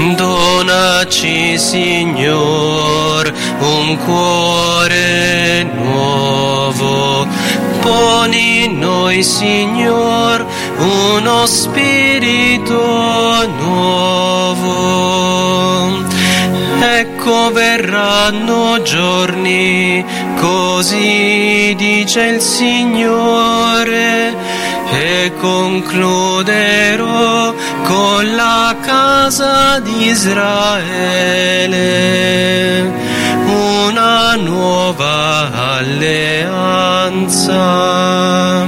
Donaci, Signor, un cuore nuovo. Poni in noi, Signor, uno spirito nuovo. Ecco verranno giorni, così dice il Signore, e concluderò con la casa di Israele una nuova alleanza.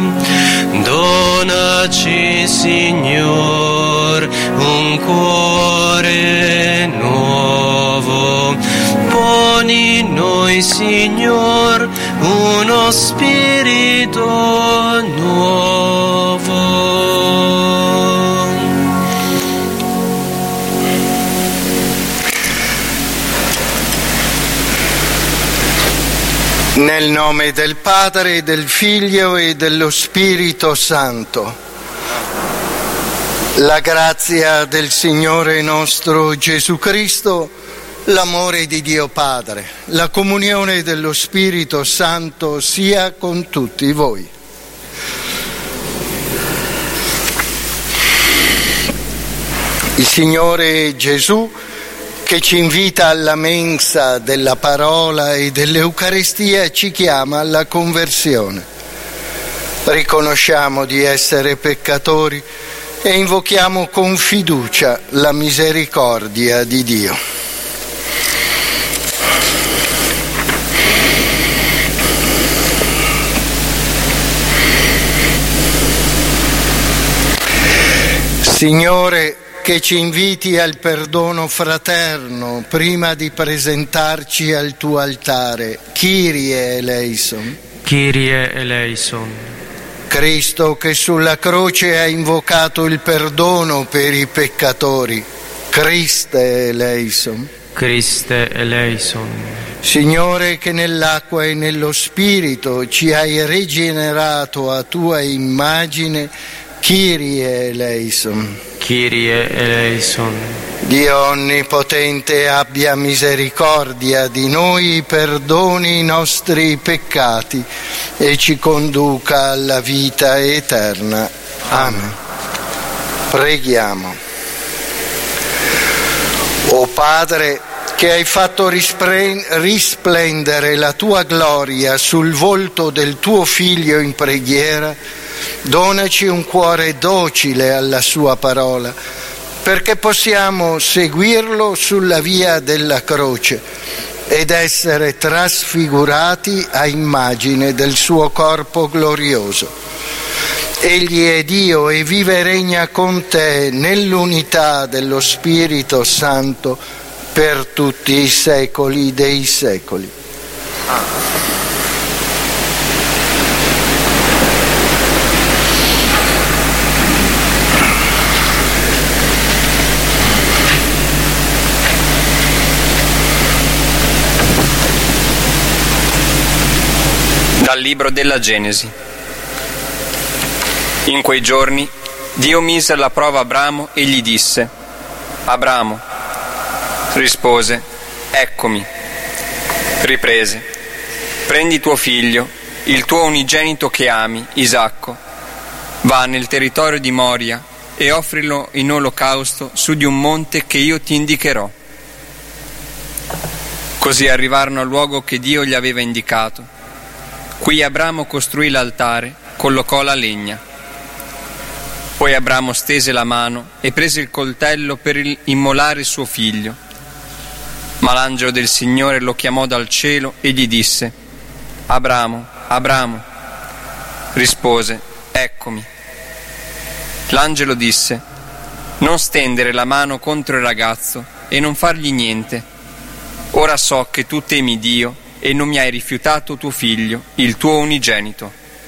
Donaci, Signor, un cuore nuovo. Poni in noi, Signor, uno spirito nuovo. Nel nome del Padre, del Figlio e dello Spirito Santo. La grazia del Signore nostro Gesù Cristo, l'amore di Dio Padre, la comunione dello Spirito Santo sia con tutti voi. Il Signore Gesù, che ci invita alla mensa della parola e dell'Eucaristia, ci chiama alla conversione. Riconosciamo di essere peccatori e invochiamo con fiducia la misericordia di Dio. Signore, che ci inviti al perdono fraterno prima di presentarci al tuo altare. Kyrie eleison. Kyrie eleison. Cristo, che sulla croce ha invocato il perdono per i peccatori. Christe eleison. Christe eleison. Signore, che nell'acqua e nello Spirito ci hai rigenerato a tua immagine. Kyrie eleison. Kyrie eleison. Dio onnipotente, abbia misericordia di noi, perdoni i nostri peccati e ci conduca alla vita eterna. Amen. Preghiamo. O Padre, che hai fatto risplendere la tua gloria sul volto del tuo Figlio in preghiera, donaci un cuore docile alla sua parola, perché possiamo seguirlo sulla via della croce ed essere trasfigurati a immagine del suo corpo glorioso. Egli è Dio e vive e regna con te nell'unità dello Spirito Santo per tutti i secoli dei secoli. Amen. Dal libro della Genesi. In quei giorni Dio mise alla prova Abramo e gli disse: Abramo. Rispose: Eccomi. Riprese: Prendi tuo figlio, il tuo unigenito che ami, Isacco, va nel territorio di Moria e offrilo in olocausto su di un monte che io ti indicherò. Così arrivarono al luogo che Dio gli aveva indicato. Qui Abramo costruì l'altare, collocò la legna. Poi Abramo stese la mano e prese il coltello per immolare suo figlio. Ma l'angelo del Signore lo chiamò dal cielo e gli disse: Abramo, Abramo. Rispose: Eccomi. L'angelo disse: Non stendere la mano contro il ragazzo e non fargli niente. Ora so che tu temi Dio e non mi hai rifiutato tuo figlio, il tuo unigenito.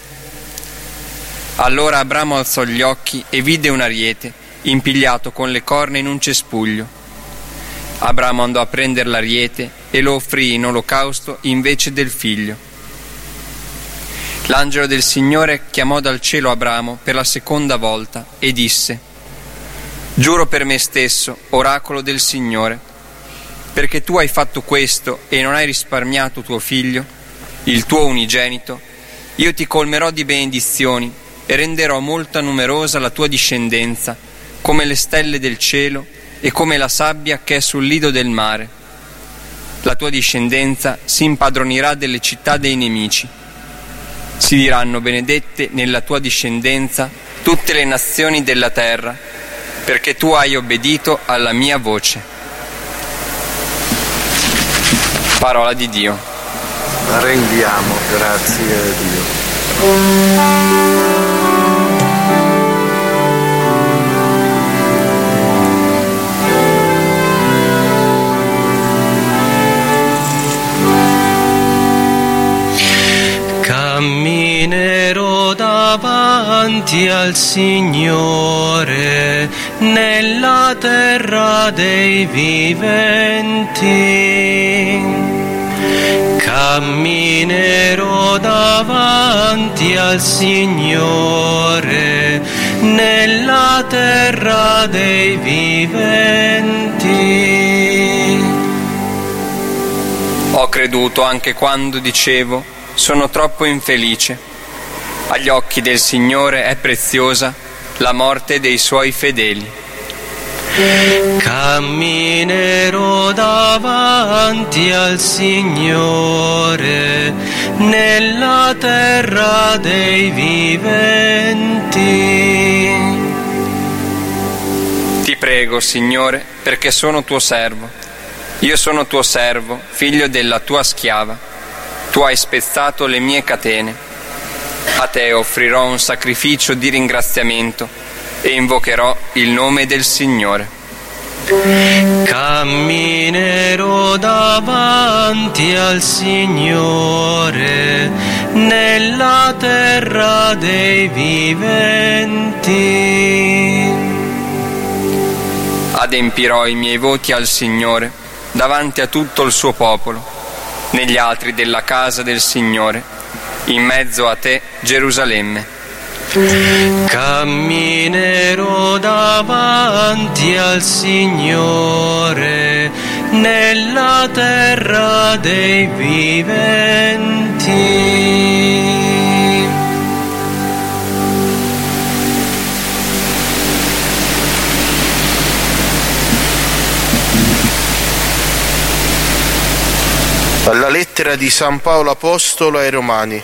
Allora Abramo alzò gli occhi e vide un ariete impigliato con le corna in un cespuglio. Abramo andò a prendere l'ariete e lo offrì in olocausto invece del figlio. L'angelo del Signore chiamò dal cielo Abramo per la seconda volta e disse: Giuro per me stesso, oracolo del Signore, perché tu hai fatto questo e non hai risparmiato tuo figlio, il tuo unigenito, io ti colmerò di benedizioni e renderò molto numerosa la tua discendenza, come le stelle del cielo e come la sabbia che è sul lido del mare. La tua discendenza si impadronirà delle città dei nemici. Si diranno benedette nella tua discendenza tutte le nazioni della terra, perché tu hai obbedito alla mia voce. Parola di Dio. Rendiamo grazie a Dio. Camminerò davanti al Signore nella terra dei viventi. Camminerò davanti al Signore nella terra dei viventi. Ho creduto anche quando dicevo: sono troppo infelice. Agli occhi del Signore è preziosa la morte dei suoi fedeli. Camminerò davanti al Signore nella terra dei viventi. Ti prego, Signore, perché sono tuo servo. Io sono tuo servo, figlio della tua schiava. Tu hai spezzato le mie catene. A te offrirò un sacrificio di ringraziamento e invocherò il nome del Signore. Camminerò davanti al Signore nella terra dei viventi. Adempirò i miei voti al Signore davanti a tutto il suo popolo, negli altri della casa del Signore, in mezzo a te, Gerusalemme. Camminerò davanti al Signore nella terra dei viventi. Alla lettera di San Paolo Apostolo ai Romani.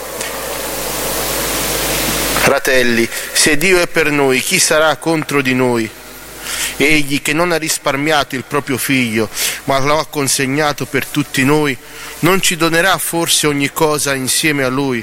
Fratelli, se Dio è per noi, chi sarà contro di noi? Egli che non ha risparmiato il proprio figlio, ma lo ha consegnato per tutti noi, non ci donerà forse ogni cosa insieme a lui?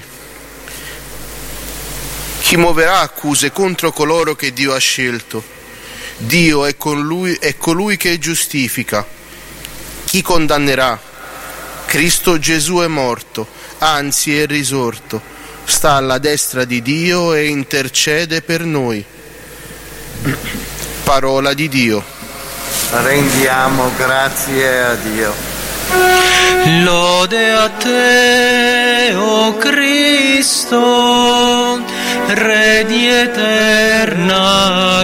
Chi muoverà accuse contro coloro che Dio ha scelto? Dio è colui che giustifica. Chi condannerà? Cristo Gesù è morto, anzi è risorto, sta alla destra di Dio e intercede per noi. Parola di Dio. Rendiamo grazie a Dio. Lode a te, o Cristo, Re di eterna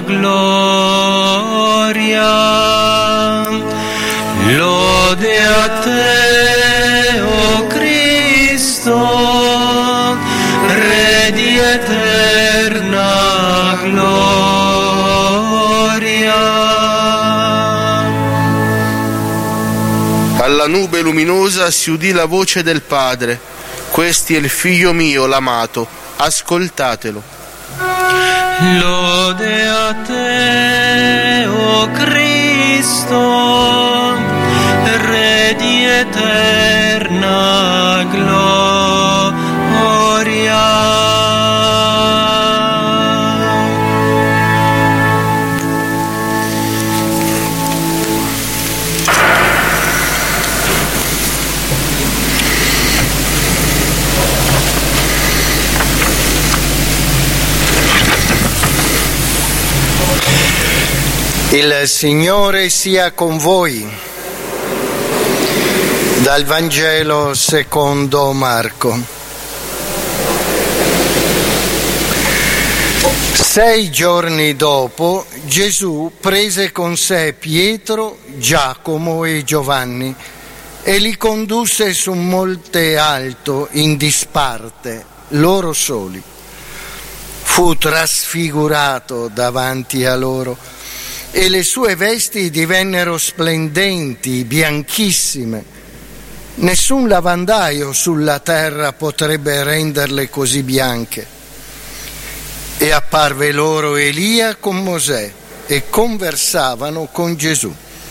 gloria. Lode a te, o Cristo, Re di eterna gloria. Alla nube luminosa si udì la voce del Padre: questi è il Figlio mio, l'amato, ascoltatelo. Lode a te, o Cristo, Re di eterna gloria. Il Signore sia con voi. Dal Vangelo secondo Marco. 6 giorni dopo Gesù prese con sé Pietro, Giacomo e Giovanni e li condusse su un monte alto in disparte, loro soli. Fu trasfigurato davanti a loro e le sue vesti divennero splendenti, bianchissime. Nessun lavandaio sulla terra potrebbe renderle così bianche. E apparve loro Elia con Mosè e conversavano con Gesù.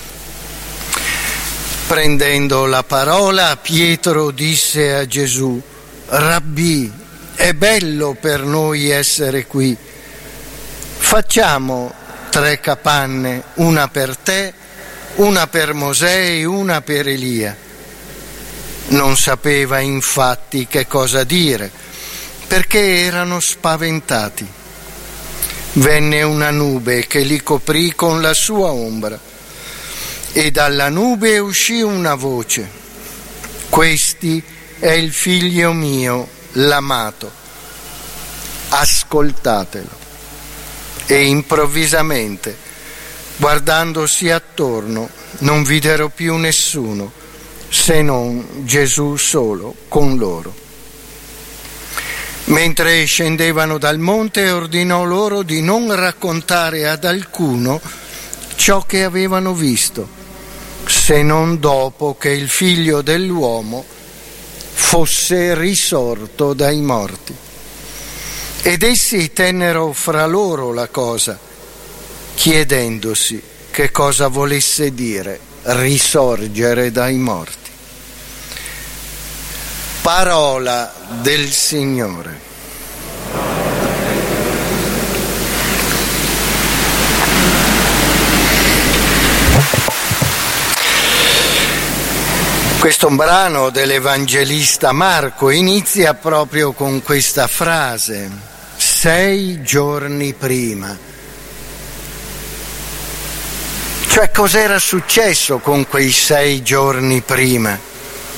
Prendendo la parola, Pietro disse a Gesù: Rabbì, è bello per noi essere qui. Facciamo 3 capanne, una per te, una per Mosè e una per Elia. Non sapeva infatti che cosa dire, perché erano spaventati. Venne una nube che li coprì con la sua ombra e dalla nube uscì una voce: Questi è il figlio mio, l'amato, ascoltatelo. E improvvisamente, guardandosi attorno, non videro più nessuno se non Gesù solo con loro. Mentre scendevano dal monte, ordinò loro di non raccontare ad alcuno ciò che avevano visto, se non dopo che il Figlio dell'uomo fosse risorto dai morti. Ed essi tennero fra loro la cosa, chiedendosi che cosa volesse dire risorgere dai morti. Parola del Signore. Questo brano dell'Evangelista Marco inizia proprio con questa frase: 6 giorni prima. Cioè, cos'era successo con quei 6 giorni prima?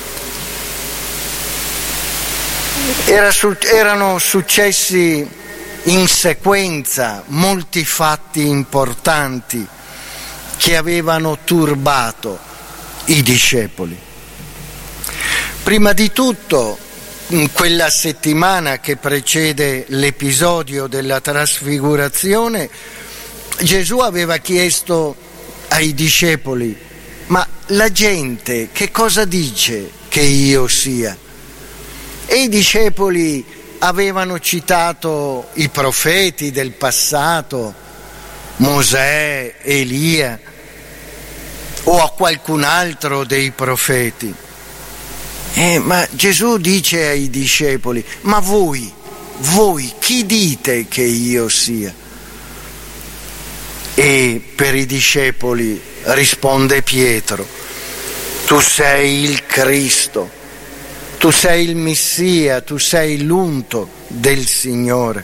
Erano successi in sequenza molti fatti importanti che avevano turbato i discepoli. Prima di tutto, in quella settimana che precede l'episodio della trasfigurazione, Gesù aveva chiesto ai discepoli: ma la gente che cosa dice che io sia? E i discepoli avevano citato i profeti del passato, Mosè, Elia, o a qualcun altro dei profeti. Ma Gesù dice ai discepoli: ma voi chi dite che io sia? E per i discepoli risponde Pietro: tu sei il Cristo. Tu sei il Messia, tu sei l'unto del Signore.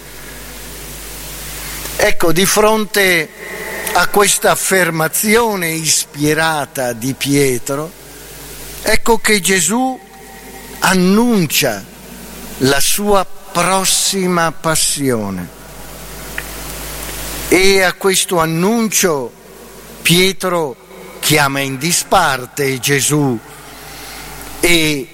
Ecco, di fronte a questa affermazione ispirata di Pietro, ecco che Gesù annuncia la sua prossima passione. E a questo annuncio Pietro chiama in disparte Gesù e,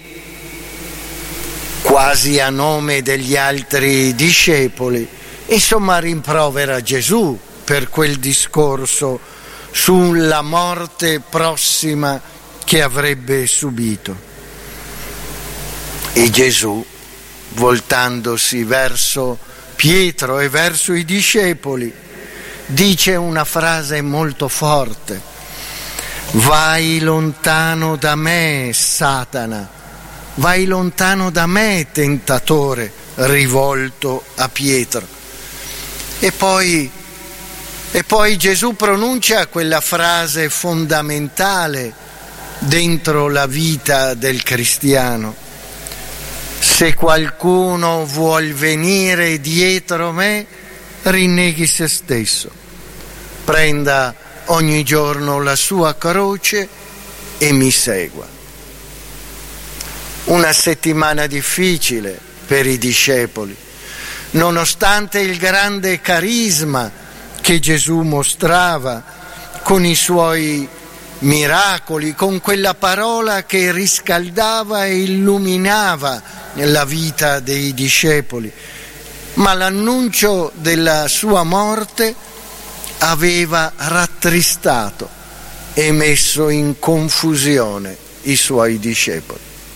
quasi a nome degli altri discepoli, insomma rimprovera Gesù per quel discorso sulla morte prossima che avrebbe subito. E Gesù, voltandosi verso Pietro e verso i discepoli, dice una frase molto forte: vai lontano da me, Satana. Vai lontano da me, tentatore, rivolto a Pietro. E poi Gesù pronuncia quella frase fondamentale dentro la vita del cristiano: se qualcuno vuol venire dietro me, rinneghi se stesso, prenda ogni giorno la sua croce e mi segua. Una settimana difficile per i discepoli, nonostante il grande carisma che Gesù mostrava con i suoi miracoli, con quella parola che riscaldava e illuminava la vita dei discepoli. Ma l'annuncio della sua morte aveva rattristato e messo in confusione i suoi discepoli.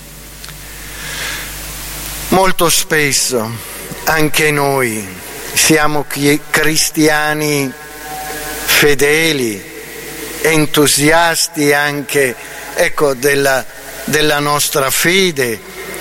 Molto spesso anche noi siamo cristiani fedeli, entusiasti anche, della nostra fede,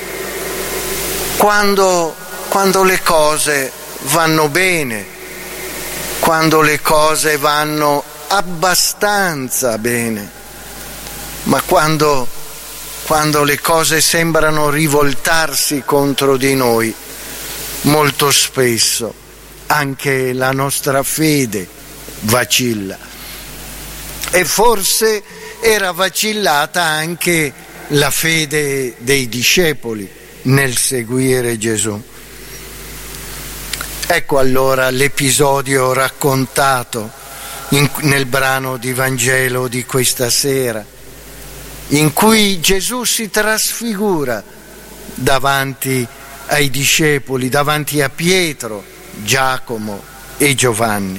quando le cose vanno bene, quando le cose vanno abbastanza bene, ma quando le cose sembrano rivoltarsi contro di noi, molto spesso anche la nostra fede vacilla. E forse era vacillata anche la fede dei discepoli nel seguire Gesù. Ecco allora l'episodio raccontato nel brano di Vangelo di questa sera, in cui Gesù si trasfigura davanti ai discepoli, davanti a Pietro, Giacomo e Giovanni.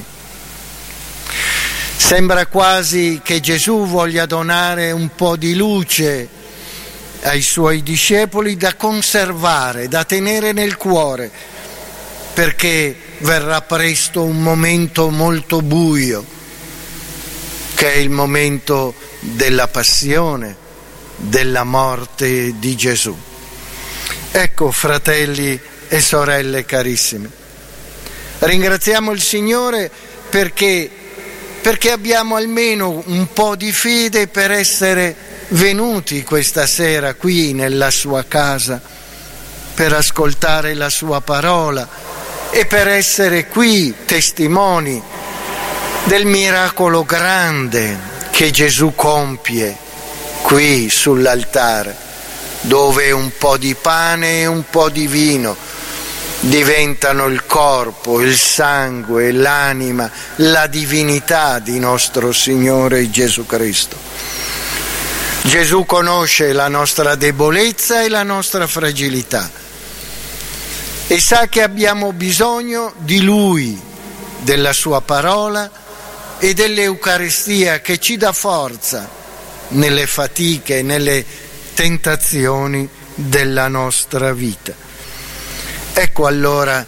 Sembra quasi che Gesù voglia donare un po' di luce ai suoi discepoli da conservare, da tenere nel cuore, perché verrà presto un momento molto buio, che è il momento della passione, della morte di Gesù. Ecco, fratelli e sorelle carissime, ringraziamo il Signore perché abbiamo almeno un po' di fede per essere venuti questa sera qui nella sua casa, per ascoltare la sua parola e per essere qui testimoni del miracolo grande che Gesù compie qui sull'altare, dove un po' di pane e un po' di vino diventano il corpo, il sangue, l'anima, la divinità di nostro Signore Gesù Cristo. Gesù conosce la nostra debolezza e la nostra fragilità e sa che abbiamo bisogno di Lui, della sua parola e dell'Eucaristia che ci dà forza nelle fatiche, nelle tentazioni della nostra vita. Ecco allora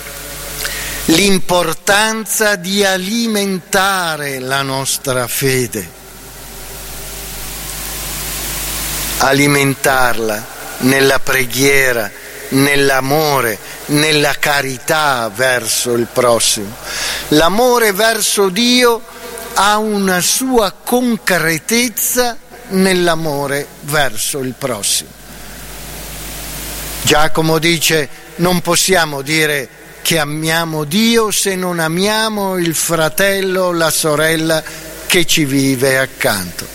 l'importanza di alimentare la nostra fede, alimentarla nella preghiera, nell'amore, nella carità verso il prossimo. L'amore verso Dio ha una sua concretezza nell'amore verso il prossimo. Giacomo dice: non possiamo dire che amiamo Dio se non amiamo il fratello, la sorella che ci vive accanto.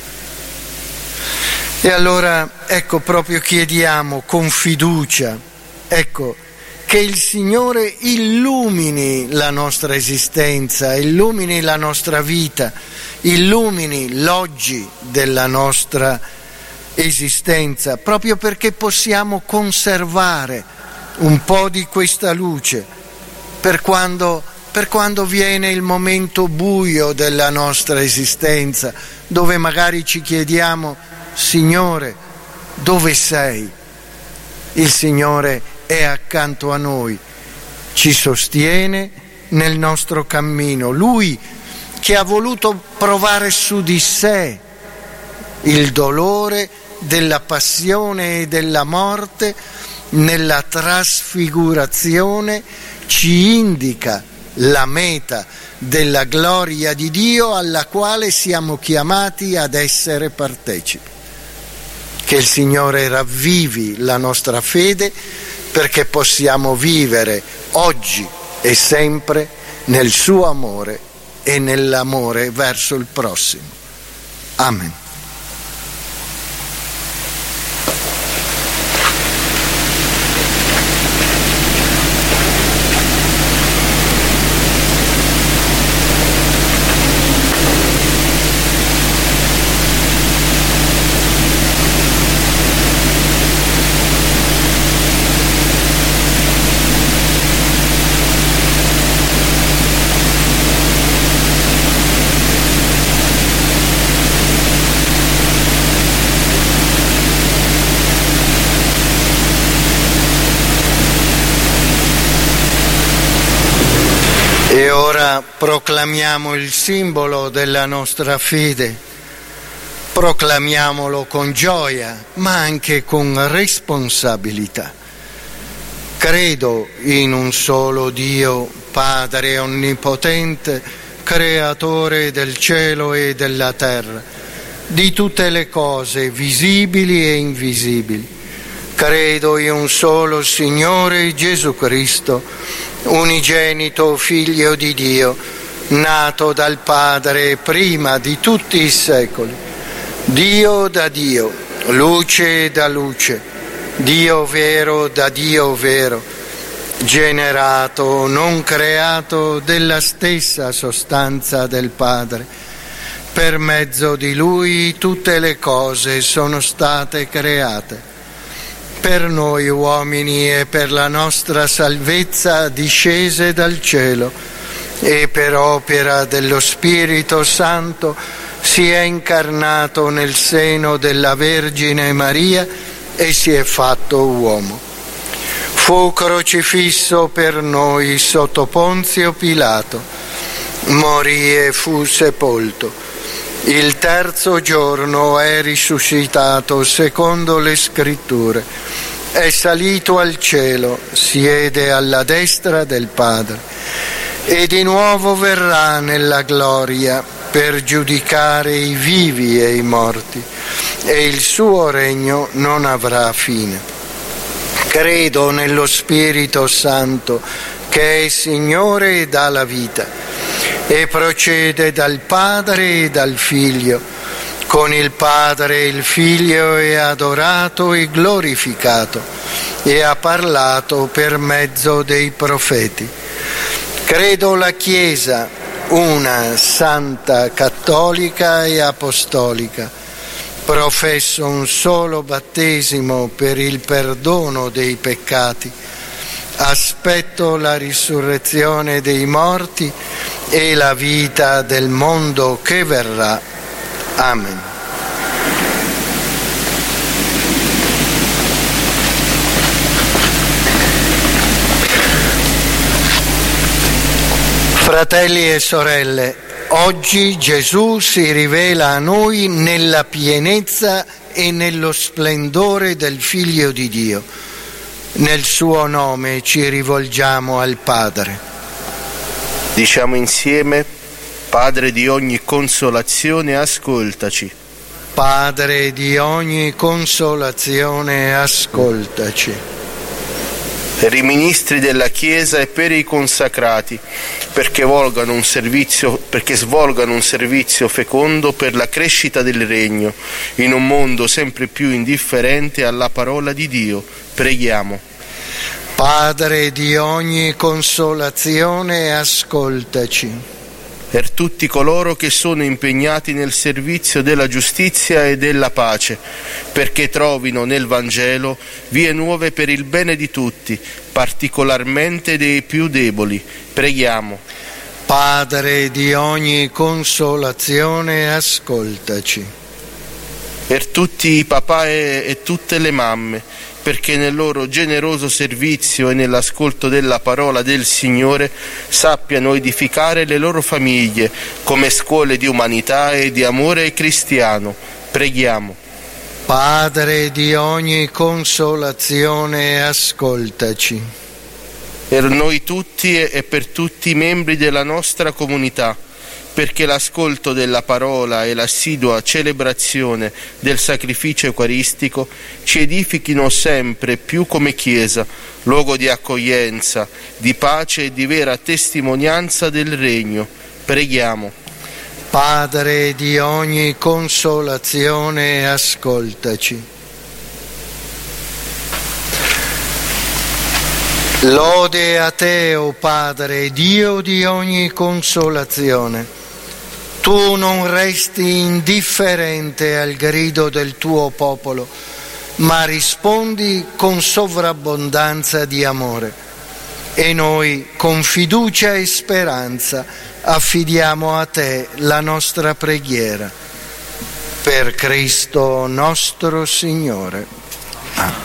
E allora, proprio chiediamo con fiducia, che il Signore illumini la nostra esistenza, illumini la nostra vita, illumini l'oggi della nostra esistenza, proprio perché possiamo conservare un po' di questa luce per quando viene il momento buio della nostra esistenza, dove magari ci chiediamo: Signore, dove sei? Il Signore è accanto a noi, ci sostiene nel nostro cammino. Lui che ha voluto provare su di sé il dolore della passione e della morte, nella trasfigurazione ci indica la meta della gloria di Dio alla quale siamo chiamati ad essere partecipi. Che il Signore ravvivi la nostra fede perché possiamo vivere oggi e sempre nel suo amore e nell'amore verso il prossimo. Amen. E ora proclamiamo il simbolo della nostra fede, proclamiamolo con gioia, ma anche con responsabilità. Credo in un solo Dio, Padre Onnipotente, Creatore del cielo e della terra, di tutte le cose visibili e invisibili. Credo in un solo Signore Gesù Cristo, unigenito Figlio di Dio, nato dal Padre prima di tutti i secoli, Dio da Dio, luce da luce, Dio vero da Dio vero, generato, non creato, della stessa sostanza del Padre. Per mezzo di Lui tutte le cose sono state create. Per noi uomini e per la nostra salvezza discese dal cielo, e per opera dello Spirito Santo si è incarnato nel seno della Vergine Maria e si è fatto uomo. Fu crocifisso per noi sotto Ponzio Pilato, morì e fu sepolto. Il terzo giorno è risuscitato secondo le Scritture, è salito al cielo, siede alla destra del Padre e di nuovo verrà nella gloria per giudicare i vivi e i morti, e il suo regno non avrà fine. Credo nello Spirito Santo, che è Signore e dà la vita, e procede dal Padre e dal Figlio. Con il Padre e il Figlio è adorato e glorificato, e ha parlato per mezzo dei profeti. Credo la Chiesa, una, santa, cattolica e apostolica. Professo un solo battesimo per il perdono dei peccati. Aspetto la risurrezione dei morti e la vita del mondo che verrà. Amen. Fratelli e sorelle, oggi Gesù si rivela a noi nella pienezza e nello splendore del Figlio di Dio. Nel suo nome ci rivolgiamo al Padre. Diciamo insieme: Padre di ogni consolazione, ascoltaci. Padre di ogni consolazione, ascoltaci. Per i ministri della Chiesa e per i consacrati, perché svolgano un servizio fecondo per la crescita del Regno, in un mondo sempre più indifferente alla parola di Dio. Preghiamo. Padre di ogni consolazione, ascoltaci. Per tutti coloro che sono impegnati nel servizio della giustizia e della pace, perché trovino nel Vangelo vie nuove per il bene di tutti, particolarmente dei più deboli. Preghiamo. Padre di ogni consolazione, ascoltaci. Per tutti i papà e tutte le mamme, perché nel loro generoso servizio e nell'ascolto della parola del Signore sappiano edificare le loro famiglie come scuole di umanità e di amore cristiano. Preghiamo. Padre di ogni consolazione, ascoltaci. Per noi tutti e per tutti i membri della nostra comunità, perché l'ascolto della parola e l'assidua celebrazione del sacrificio eucaristico ci edifichino sempre più come Chiesa, luogo di accoglienza, di pace e di vera testimonianza del Regno. Preghiamo. Padre di ogni consolazione, ascoltaci. Lode a te, o Padre, Dio di ogni consolazione. Tu non resti indifferente al grido del tuo popolo, ma rispondi con sovrabbondanza di amore. E noi, con fiducia e speranza, affidiamo a te la nostra preghiera. Per Cristo nostro Signore. Amen.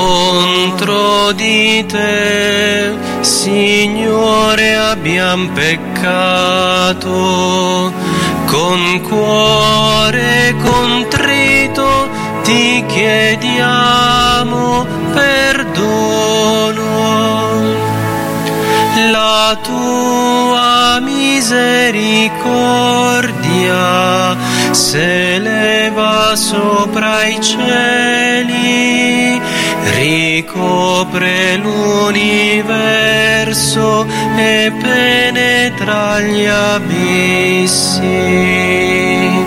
Contro di te, Signore, abbiam peccato, con cuore contrito ti chiediamo perdono. La tua misericordia s'eleva sopra i cieli, ricopre l'universo e penetra gli abissi.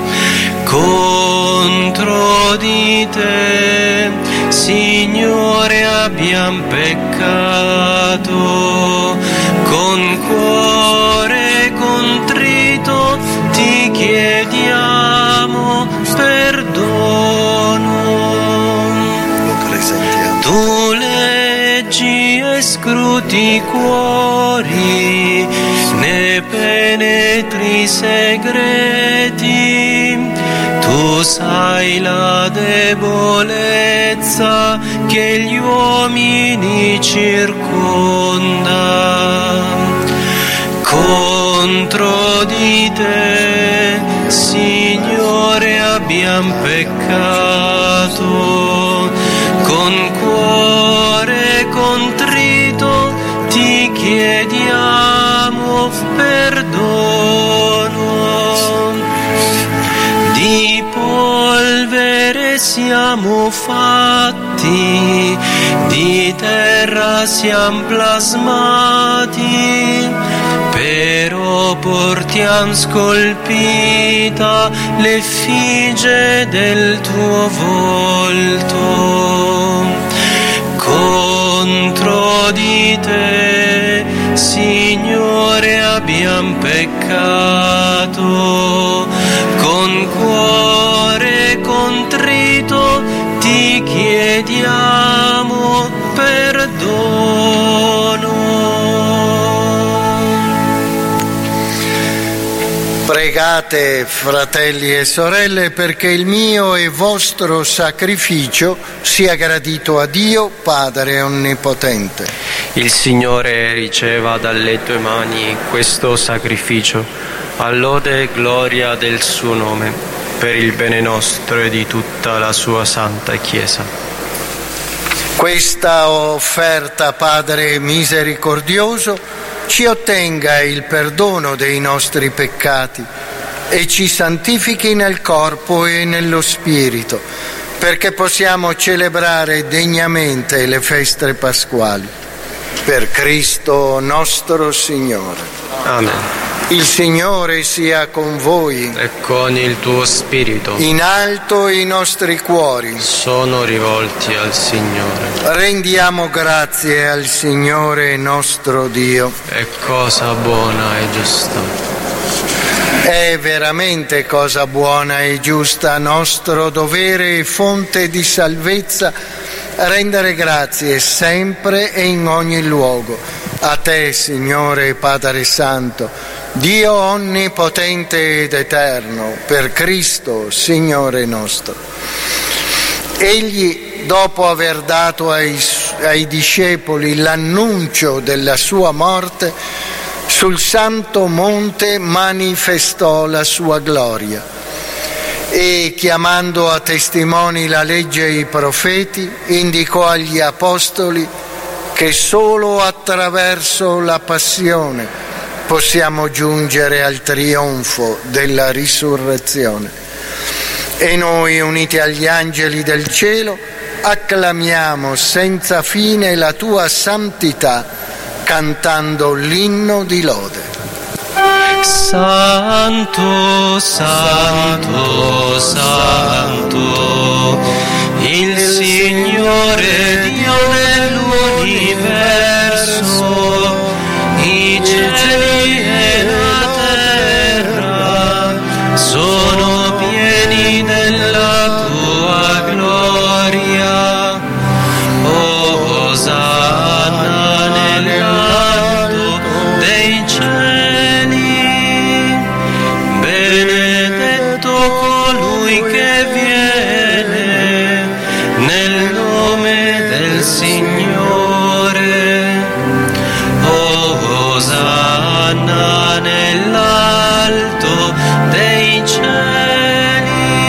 Contro di te, Signore, abbiam peccato, con cuore contrito ti chiediamo perdono. Tu leggi e scruti i cuori, ne penetri i segreti. Tu sai la debolezza che gli uomini circonda. Contro di te, Signore, abbiam peccato, con cuore contrito ti chiediamo perdono. Di polvere siamo fatti, di terra siam plasmati, però portiam scolpita l'effigie del tuo volto. Contro di te, Signore, abbiam peccato, con cuore contrito ti chiediamo perdono. Pregate, fratelli e sorelle, perché il mio e vostro sacrificio sia gradito a Dio, Padre Onnipotente. Il Signore riceva dalle tue mani questo sacrificio, all'ode e gloria del suo nome, per il bene nostro e di tutta la sua santa Chiesa. Questa offerta, Padre misericordioso, ci ottenga il perdono dei nostri peccati e ci santifichi nel corpo e nello spirito, perché possiamo celebrare degnamente le feste pasquali. Per Cristo nostro Signore. Amen. Il Signore sia con voi. E con il tuo spirito. In alto i nostri cuori sono rivolti al Signore. Rendiamo grazie al Signore nostro Dio. È cosa buona e giusta. È veramente cosa buona e giusta, nostro dovere e fonte di salvezza, rendere grazie sempre e in ogni luogo a te, Signore Padre Santo, Dio onnipotente ed eterno, per Cristo, Signore nostro. Egli, dopo aver dato ai discepoli l'annuncio della sua morte, sul santo monte manifestò la sua gloria e, chiamando a testimoni la legge e i profeti, indicò agli apostoli che solo attraverso la passione possiamo giungere al trionfo della risurrezione. E noi, uniti agli angeli del cielo, acclamiamo senza fine la tua santità, cantando l'inno di lode. Santo, santo, santo, il Signore Dio dell'universo, i cieli e la terra sono pieni della tua gloria. Osanna nell'alto dei cieli, benedetto colui che viene nel nome del Signore, Osanna nell'alto dei cieli.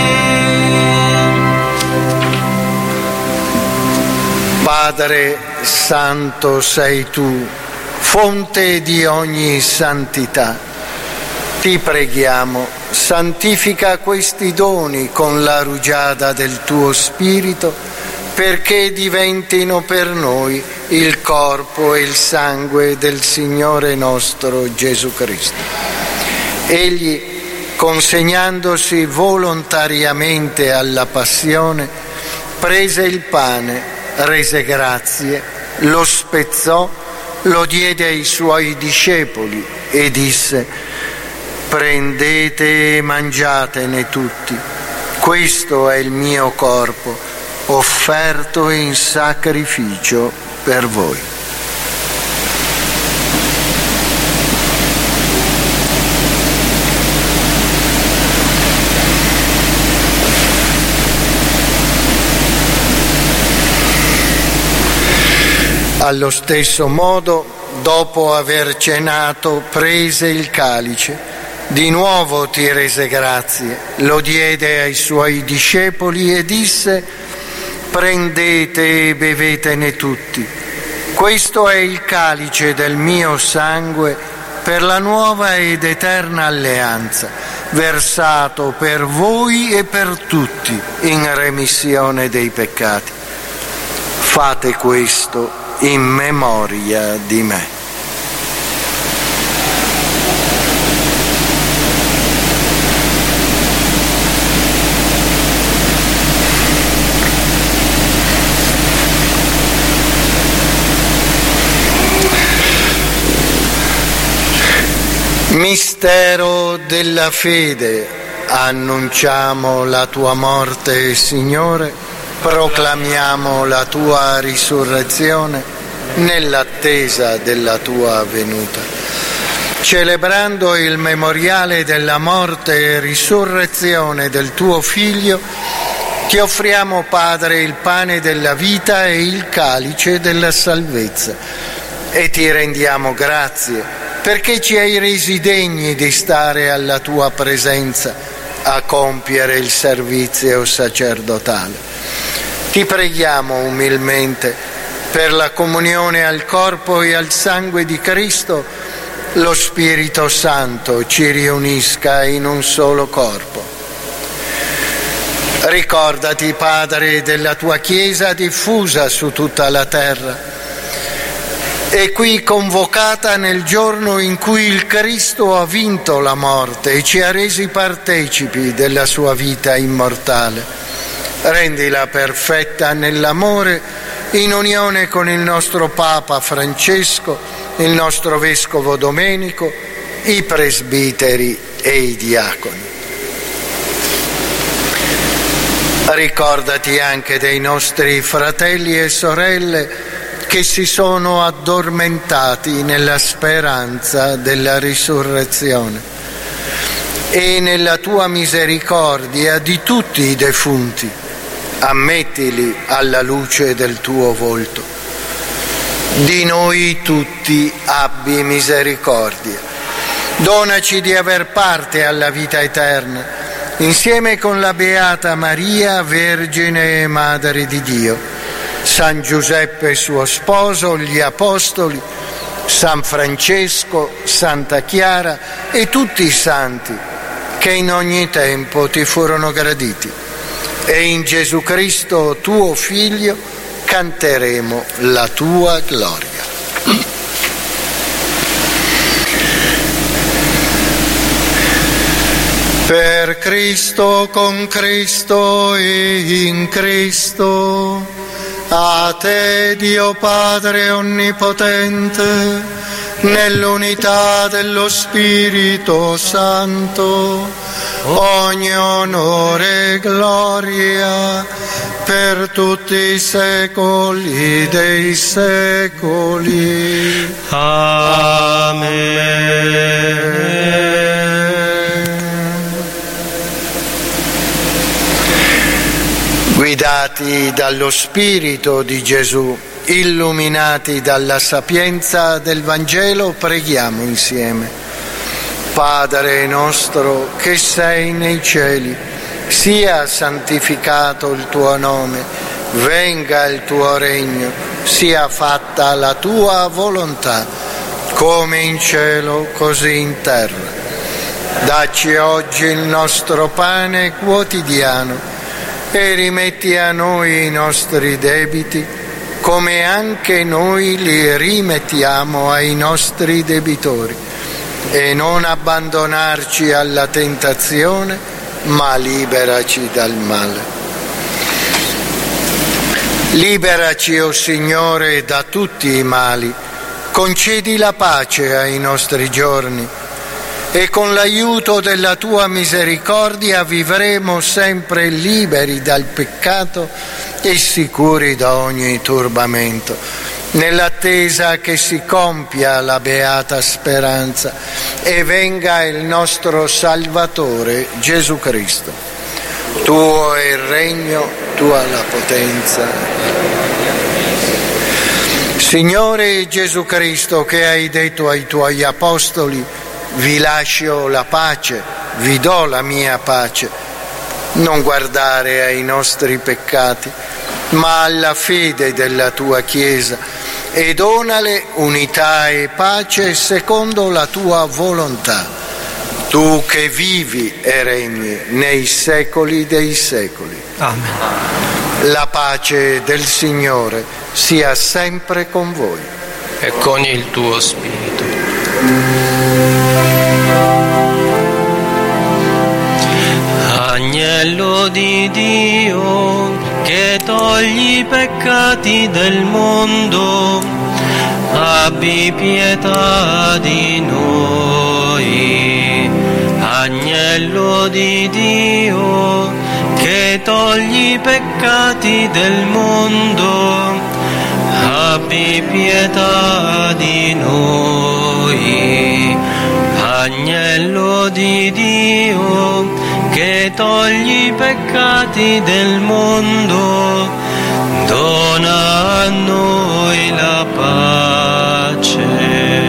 Padre Santo sei tu, fonte di ogni santità. Ti preghiamo, santifica questi doni con la rugiada del tuo Spirito, perché diventino per noi il corpo e il sangue del Signore nostro Gesù Cristo. Egli, consegnandosi volontariamente alla passione, prese il pane, rese grazie, lo spezzò, lo diede ai suoi discepoli e disse: prendete e mangiatene tutti, questo è il mio corpo, offerto in sacrificio per voi. Allo stesso modo, dopo aver cenato, prese il calice. Di nuovo ti rese grazie, lo diede ai suoi discepoli e disse: prendete e bevetene tutti, questo è il calice del mio sangue per la nuova ed eterna alleanza, versato per voi e per tutti in remissione dei peccati. Fate questo in memoria di me. Mistero della fede, annunciamo la tua morte, Signore, proclamiamo la tua risurrezione nell'attesa della tua venuta. Celebrando il memoriale della morte e risurrezione del tuo Figlio, ti offriamo, Padre, il pane della vita e il calice della salvezza, e ti rendiamo grazie perché ci hai resi degni di stare alla tua presenza a compiere il servizio sacerdotale. Ti preghiamo umilmente per la comunione al corpo e al sangue di Cristo, lo Spirito Santo ci riunisca in un solo corpo. Ricordati, Padre, della tua Chiesa diffusa su tutta la terra, e qui convocata nel giorno in cui il Cristo ha vinto la morte e ci ha resi partecipi della sua vita immortale. Rendila perfetta nell'amore, in unione con il nostro Papa Francesco, il nostro Vescovo Domenico, i presbiteri e i diaconi. Ricordati anche dei nostri fratelli e sorelle che si sono addormentati nella speranza della risurrezione, e nella tua misericordia di tutti i defunti ammettili alla luce del tuo volto. Di noi tutti abbi misericordia. Donaci di aver parte alla vita eterna, insieme con la Beata Maria, Vergine e Madre di Dio, San Giuseppe suo sposo, gli Apostoli, San Francesco, Santa Chiara e tutti i santi che in ogni tempo ti furono graditi. E in Gesù Cristo, tuo Figlio, canteremo la tua gloria. Per Cristo, con Cristo e in Cristo, a te, Dio Padre Onnipotente, nell'unità dello Spirito Santo, ogni onore e gloria per tutti i secoli dei secoli. Amen. Guidati dallo Spirito di Gesù, illuminati dalla sapienza del Vangelo, preghiamo insieme. Padre nostro che sei nei cieli, sia santificato il tuo nome, venga il tuo regno, sia fatta la tua volontà, come in cielo così in terra. Dacci oggi il nostro pane quotidiano e rimetti a noi i nostri debiti, come anche noi li rimettiamo ai nostri debitori. E non abbandonarci alla tentazione, ma liberaci dal male. Liberaci, o Signore, da tutti i mali, concedi la pace ai nostri giorni e con l'aiuto della tua misericordia vivremo sempre liberi dal peccato e sicuri da ogni turbamento, nell'attesa che si compia la beata speranza e venga il nostro Salvatore Gesù Cristo. Tuo è il regno, tua la potenza. Signore Gesù Cristo, che hai detto ai tuoi apostoli: vi lascio la pace, vi do la mia pace, non guardare ai nostri peccati, ma alla fede della tua Chiesa, e donale unità e pace secondo la tua volontà, tu che vivi e regni nei secoli dei secoli. Amen. La pace del Signore sia sempre con voi. E con il tuo spirito. Agnello di Dio, che togli i peccati del mondo, abbi pietà di noi. Agnello di Dio, che togli i peccati del mondo, abbi pietà di noi. Agnello di Dio, che togli i peccati del mondo, dona a noi la pace.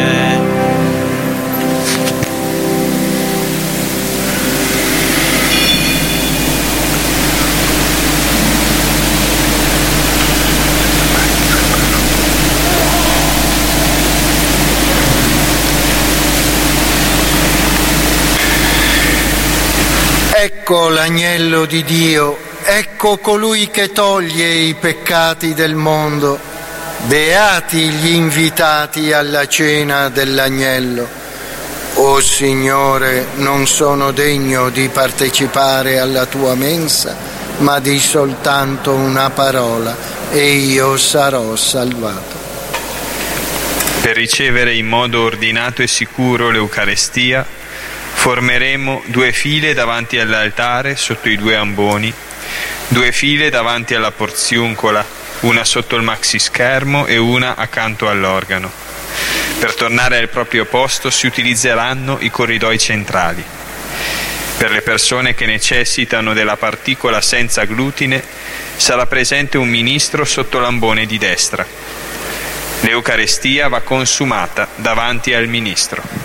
Ecco l'agnello di Dio, ecco colui che toglie i peccati del mondo. Beati gli invitati alla cena dell'agnello. O Signore, non sono degno di partecipare alla tua mensa, ma di soltanto una parola e io sarò salvato. Per ricevere in modo ordinato e sicuro l'Eucarestia, formeremo 2 file davanti all'altare sotto i 2 amboni, 2 file davanti alla porziuncola, una sotto il maxischermo e una accanto all'organo. Per tornare al proprio posto si utilizzeranno i corridoi centrali. Per le persone che necessitano della particola senza glutine sarà presente un ministro sotto l'ambone di destra. L'Eucarestia va consumata davanti al ministro.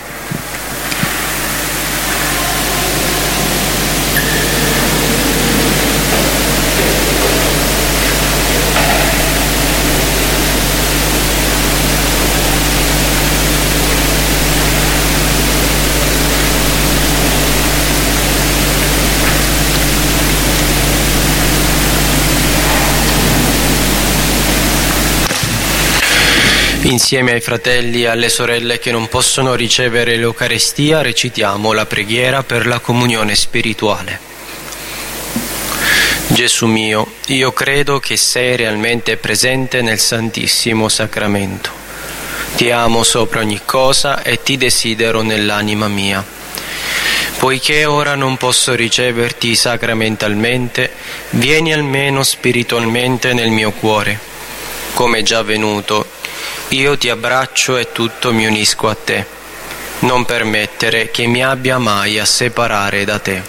Insieme ai fratelli e alle sorelle che non possono ricevere l'Eucarestia, recitiamo la preghiera per la comunione spirituale. Gesù mio, io credo che sei realmente presente nel Santissimo Sacramento. Ti amo sopra ogni cosa e ti desidero nell'anima mia. Poiché ora non posso riceverti sacramentalmente, vieni almeno spiritualmente nel mio cuore. Come già avvenuto, io ti abbraccio e tutto mi unisco a te. Non permettere che mi abbia mai a separare da te.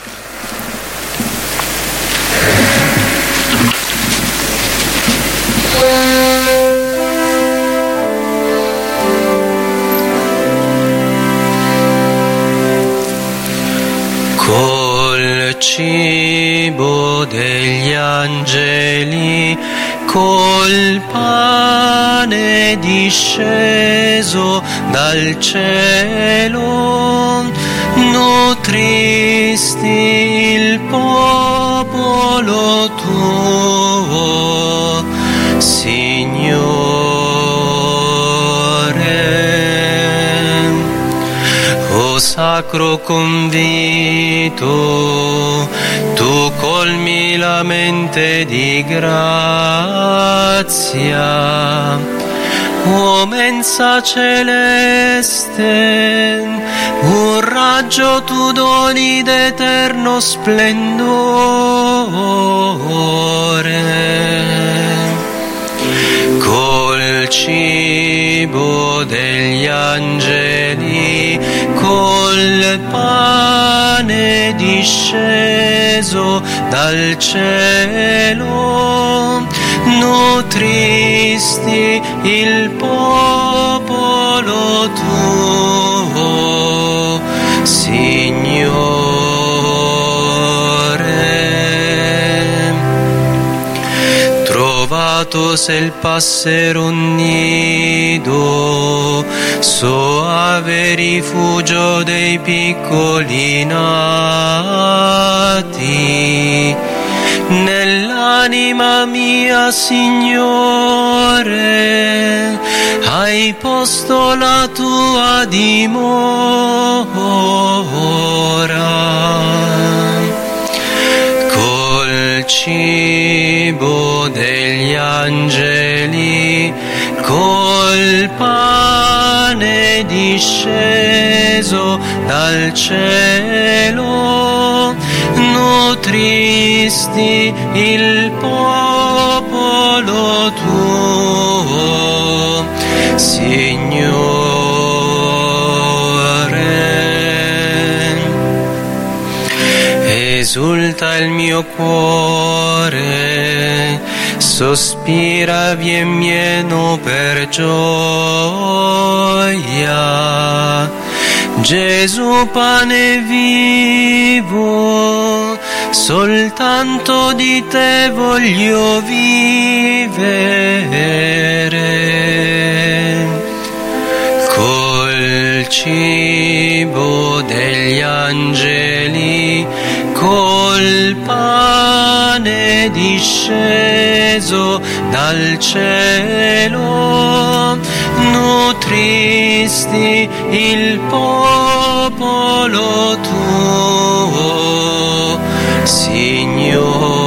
cibo degli angeli, col pane disceso dal cielo, nutristi il popolo tuo, Signore. O sacro convito, tu colmi la mente di grazia. O mensa celeste, un raggio tu doni d'eterno splendore. Col cibo degli angeli, col pane disceso dal cielo, nutristi il popolo tuo, Signore. Trovatos il passero un nido, soave rifugio dei piccoli nati. Nell'anima mia, Signore, hai posto la tua dimora. Col cibo degli angeli, col pane disceso dal cielo, nutristi il popolo tuo, Signore. Esulta il mio cuore, sospira vien pieno per gioia. Gesù, pane vivo, soltanto di te voglio vivere. Col cibo degli angeli, col pane disceso dal cielo, nutristi il popolo tuo, Signore.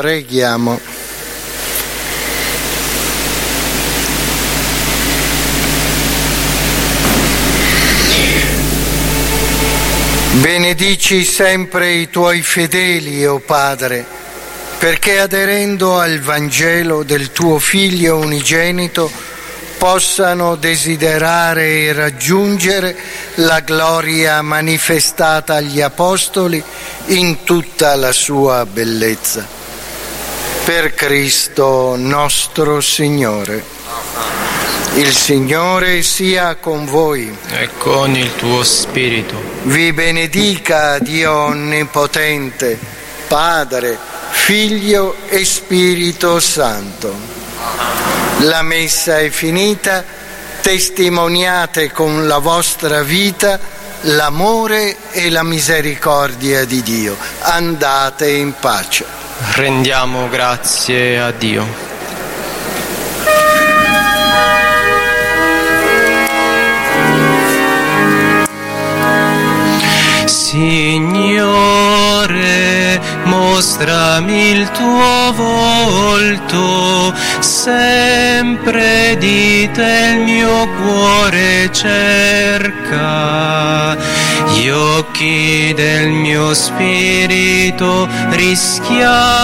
Preghiamo. Benedici sempre i tuoi fedeli, o Padre, perché aderendo al Vangelo del tuo Figlio unigenito possano desiderare e raggiungere la gloria manifestata agli Apostoli in tutta la sua bellezza. Per Cristo nostro Signore. Il Signore sia con voi. E con il tuo spirito. Vi benedica Dio Onnipotente, Padre, Figlio e Spirito Santo. La messa è finita, testimoniate con la vostra vita l'amore e la misericordia di Dio. Andate in pace. Rendiamo grazie a Dio. Signore, mostrami il tuo volto, sempre di te il mio cuore cerca. Gli occhi del mio spirito rischiano